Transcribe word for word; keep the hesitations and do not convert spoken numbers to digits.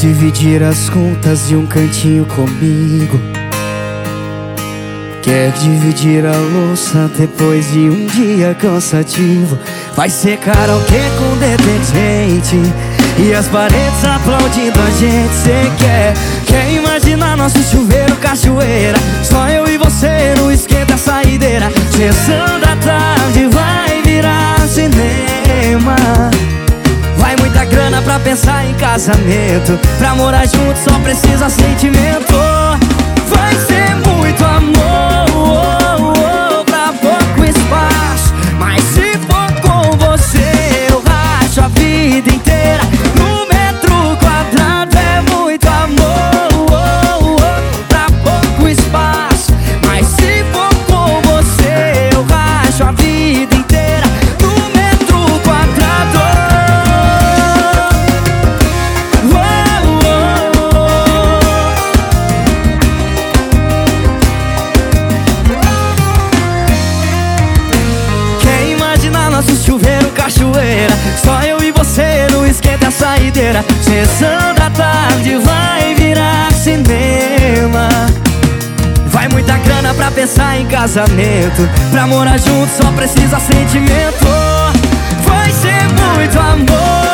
dividir as contas e um cantinho comigo. Quer dividir a louça depois de um dia cansativo. Vai secar o que com detergente e as paredes aplaudindo a gente. Cê quer, quer imaginar nosso chuveiro cachoeira, só eu e você no esquenta saideira. Sessão da tarde vai virar cinema. Vai muita grana pra pensar em casamento, pra morar junto só precisa sentimento. Vai ser muito amor, oh, oh, pra pouco espaço, mas se for com você eu racho a vida inteira. No metro quadrado é muito amor, oh, oh, pra pouco espaço, mas se for com você eu racho a vida inteira. No metro quadrado. Nosso chuveiro cachoeira, só eu e você no esquenta a saideira. Sessão da tarde vai virar cinema. Vai muita grana pra pensar em casamento, pra morar junto só precisa sentimento. Vai ser muito amor.